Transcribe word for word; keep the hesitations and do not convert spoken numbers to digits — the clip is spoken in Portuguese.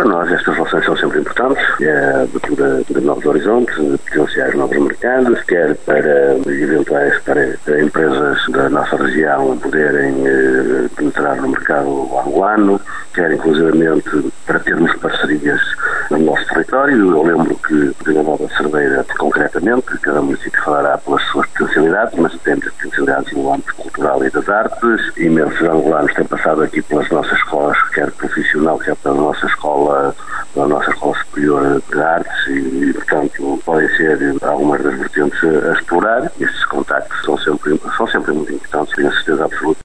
Para nós estas relações são sempre importantes, é a abertura de novos horizontes, de potenciais novos mercados, quer para eventuais para, para empresas da nossa região poderem eh, penetrar no mercado angolano, quer inclusivamente para termos parcerias no nosso território. Eu lembro que na Nova Cerveira, concretamente, cada município falará pelas suas potencialidades, mas temos potencialidades no âmbito cultural e das artes. Imensos angolanos têm passado aqui pelas nossas escolas, quer profissional, quer pela nossa escola, pela nossa escola superior de artes, e, portanto, podem ser algumas das vertentes a explorar. Estes contactos são sempre, são sempre muito importantes, tenho certeza absoluta.